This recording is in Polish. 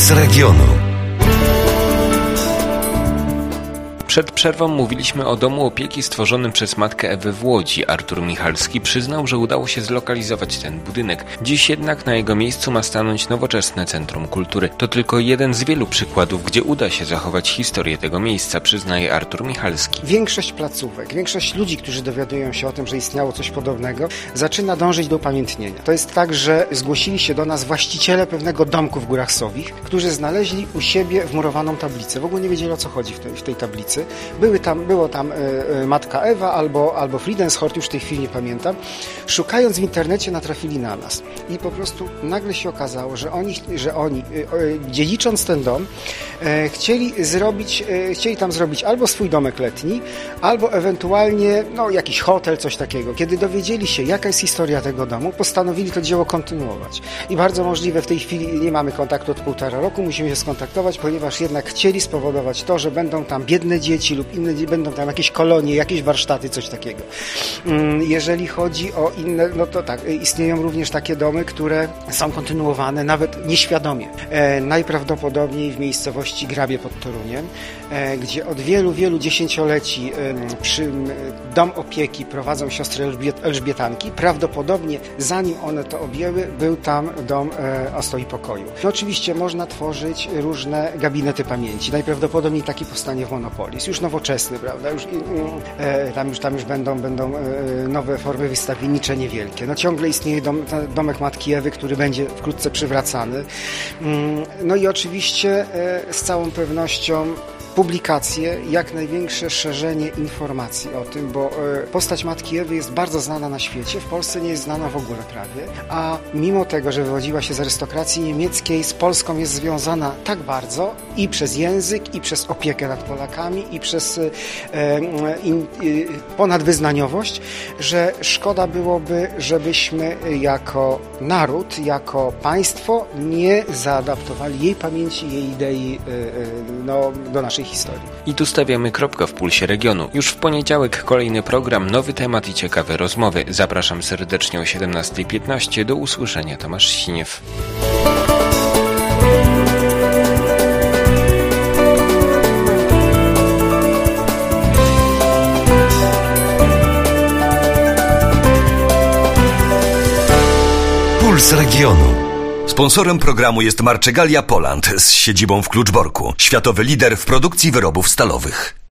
Puls Regionu. Przed przerwą mówiliśmy o domu opieki stworzonym przez matkę Ewy w Łodzi. Artur Michalski przyznał, że udało się zlokalizować ten budynek. Dziś jednak na jego miejscu ma stanąć nowoczesne Centrum Kultury. To tylko jeden z wielu przykładów, gdzie uda się zachować historię tego miejsca, przyznaje Artur Michalski. Większość placówek, większość ludzi, którzy dowiadują się o tym, że istniało coś podobnego, zaczyna dążyć do upamiętnienia. To jest tak, że zgłosili się do nas właściciele pewnego domku w Górach Sowich, którzy znaleźli u siebie wmurowaną tablicę. W ogóle nie wiedzieli, o co chodzi w tej tablicy. Było tam matka Ewa albo Friedenshort, już w tej chwili nie pamiętam. Szukając w internecie natrafili na nas. I po prostu nagle się okazało, że oni dziedzicząc ten dom, chcieli tam zrobić albo swój domek letni, albo ewentualnie jakiś hotel, coś takiego. Kiedy dowiedzieli się, jaka jest historia tego domu, postanowili to dzieło kontynuować. I bardzo możliwe w tej chwili nie mamy kontaktu od 1,5 roku, musimy się skontaktować, ponieważ jednak chcieli spowodować to, że będą tam biedne dzieci lub inne, będą tam jakieś kolonie, jakieś warsztaty, coś takiego. Jeżeli chodzi o inne, no to tak, istnieją również takie domy, które są kontynuowane nawet nieświadomie. Najprawdopodobniej w miejscowości Grabie pod Toruniem, gdzie od wielu, wielu dziesięcioleci dom opieki prowadzą siostry Elżbietanki. Prawdopodobnie zanim one to objęły, był tam dom Ostoi Pokoju. No, oczywiście można tworzyć różne gabinety pamięci. Najprawdopodobniej taki powstanie w Monopolis. Już nowoczesny, prawda? Tam już będą nowe formy wystawiennicze niewielkie. No ciągle istnieje domek Matki Ewy, który będzie wkrótce przywracany. No i oczywiście z całą pewnością publikacje, jak największe szerzenie informacji o tym, bo postać Matki Ewy jest bardzo znana na świecie, w Polsce nie jest znana w ogóle prawie, a mimo tego, że wywodziła się z arystokracji niemieckiej, z Polską jest związana tak bardzo i przez język, i przez opiekę nad Polakami, i przez ponadwyznaniowość, że szkoda byłoby, żebyśmy jako naród, jako państwo nie zaadaptowali jej pamięci, jej idei do naszej historii. I tu stawiamy kropkę w Pulsie Regionu. Już w poniedziałek kolejny program, nowy temat i ciekawe rozmowy. Zapraszam serdecznie o 17:15. Do usłyszenia. Tomasz Siniew. Puls Regionu. Sponsorem programu jest Marczegalia Poland z siedzibą w Kluczborku. Światowy lider w produkcji wyrobów stalowych.